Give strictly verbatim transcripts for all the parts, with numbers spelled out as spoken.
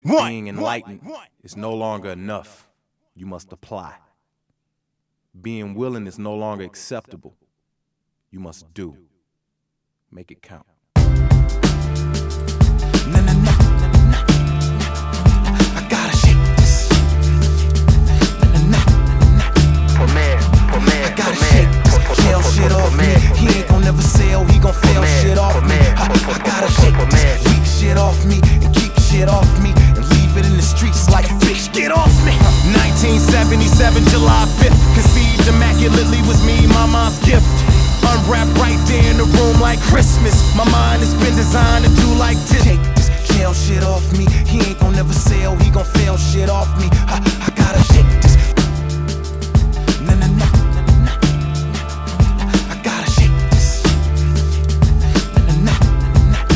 Being enlightened is no longer enough. You must apply. Being willing is no longer acceptable. You must do. Make it count. Na na na na na. I gotta shake this. Na na na na. For man, for man, I gotta shake this. Jail shit off me. He ain't gon' never sell. He gon' fail shit off me. I, I gotta shake this weak shit off me and keep shit off me and leave it in the streets like bitch. Get off me. nineteen seventy-seven, July fifth. Conceived immaculately was me, my mom's gift. Unwrapped right there in the room like Christmas. My mind has been designed to do like this. Take this jail shit off me. He ain't gon' never sell. He gon' fail shit off me. I, I gotta shake this. Na na na na na. I gotta shake this. Na na na na na.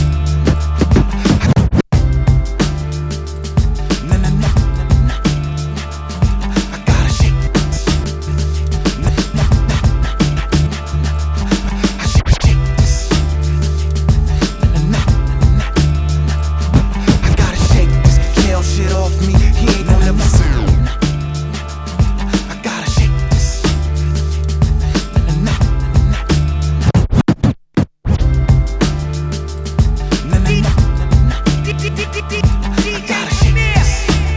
Na na na na na. I gotta shake this. Na na na na na. I shake shake this. Na na na na na. I gotta shake this jail shit off me. He ain't gon' never sell. I gotta shake this. Na na na na. Na na na na na. I gotta shake this.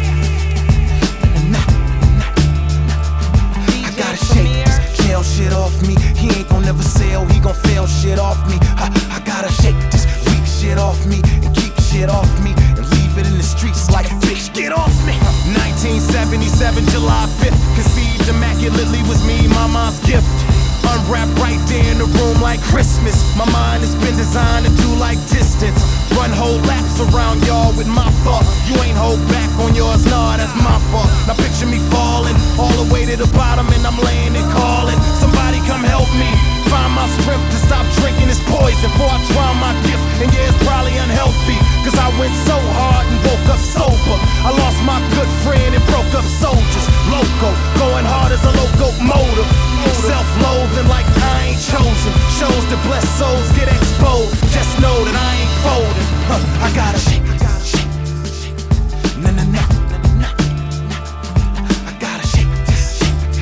Na na na na. I gotta shake this jail shit off me. He ain't gon' never sell. He gon' fail shit off me. I, I gotta shake this weak shit off me and keep shit off me and leave it in the streets like bitch. Get off me. nineteen seventy-seven, July fifth. Conceived immaculately was me, my mom's gift. Unwrapped right there in the room like Christmas. My mind has been designed to do like distance. Run whole laps around y'all with my thoughts. You ain't hold back on yours, nah, that's my fault. Now picture me falling all the way to the bottom and I'm laying and calling. Somebody come help me. Find my strength to stop drinking this poison before I try my gift. And yeah, it's probably unhealthy, cause I went so hard and woke up sober. I lost my good friend and broke up soldiers. Loco, going hard as a locomotive. Self-loathing like I ain't chosen. Shows that blessed souls get exposed. Just know that I ain't folding. Huh, I gotta shake, I gotta shake, shake. Na na na na na. I gotta shake this.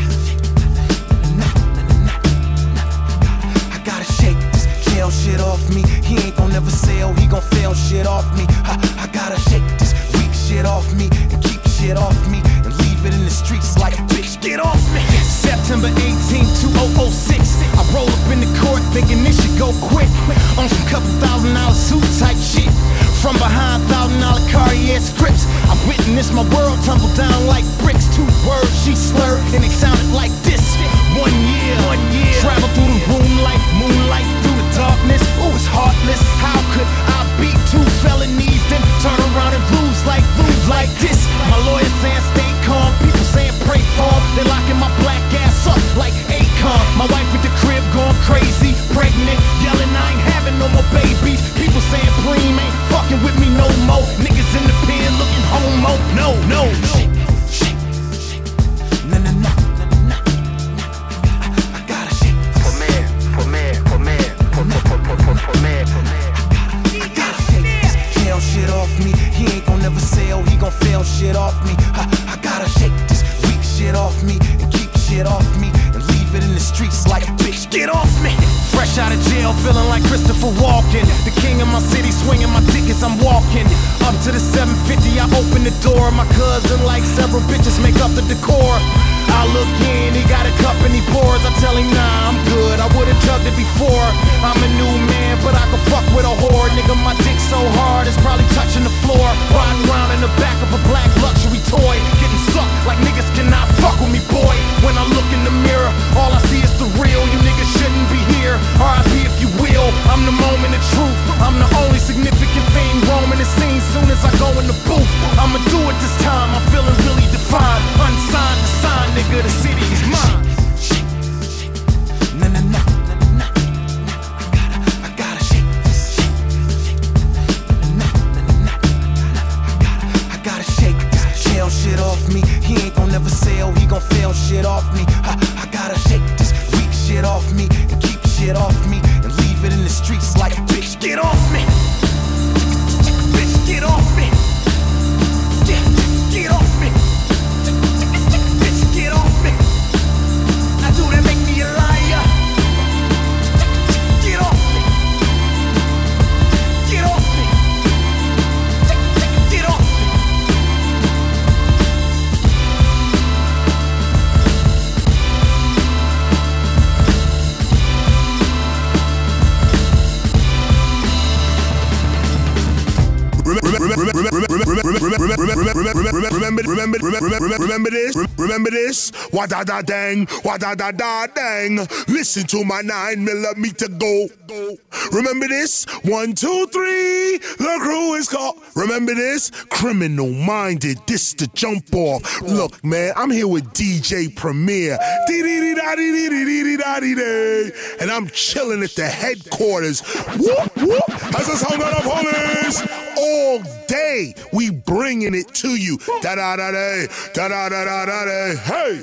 Na na na na na. I gotta shake this jail shit off me. He ain't gon' never sell. He gon' fail shit off me. I, I gotta shake this weak shit off me and keep shit off me and leave it in the streets like bitch. Get off me. September eighteenth, two thousand six. I roll up in the court thinking this should go quick. On some couple thousand dollar suit type shit. From behind thousand dollar Cartier scripts. I witnessed my world tumble down like bricks. Two words she slurred and it sounded like this. One year, one year. Travel through the room like moonlight through the darkness. Ooh, it's heartless. How could I beat two felonies then turn around and lose like lose like this? My lawyer saying stay calm. People saying pray for him. They locking my black ass up like Akon. My wife at the crib going crazy, pregnant, yelling I ain't having no more babies. People saying Preem ain't fucking with me no more. Niggas in the pen looking homo. No, no, Shake, shake, shake. Na na na na na. I, I gotta shake this. for man, for man, for man, for for for for for man, for man. I gotta shake this jail shit off me. He ain't gon' never sell. He gon' fail shit off me. I, I gotta shake this weak shit off me and keep shit off me and leave it in the streets like bitch. Get off me. Fresh out of jail, feeling like Christopher Walken. The king of my city, swinging my dick as I'm walking. Up to the seven fifty, I open the door. My cousin, like several bitches, make up the decor. I look in, he got a cup and he pours. I tell him, nah, I'm good, I would've chugged it before. I'm a new man, but I can fuck with a whore. Nigga, my dick so hard, it's probably touching the floor. Riding around in the back of a black luxury toy. Getting sucked like niggas cannot fuck with me, boy. When I look in the mirror, all I see is the real. You niggas shouldn't be here, R I P if you will. I'm the moment of truth, I'm the only significant thing roaming the scene. Soon as I go in the booth, I'ma do it this time. I'm feeling really defined, unsigned to sign, nigga, the city is mine. Shake, shake. Na na na na na. I gotta, I gotta shake this. Na na na na. I gotta, I gotta shake this jail shit off me. He ain't gon' never sell. He gon' fail shit off me. I, I gotta shake this weak shit off me and keep shit off me and leave it in the streets like bitch. Get off me. Bitch, get off me. remember, remember, remember, remember this? Re- remember this? Wa da da dang, wa da da da dang. Listen to my nine millimeter go. go. Remember this? One, two, three. The crew is called. Remember this? Criminal Minded. This the jump off. Look, man, I'm here with D J Premier. Dee dee dee da dee dee dee dee dee da dee dee. And I'm chilling at the headquarters. Whoop whoop. As a sound of the police. All day we bringing it to you. Da da da da da da da da da. Hey.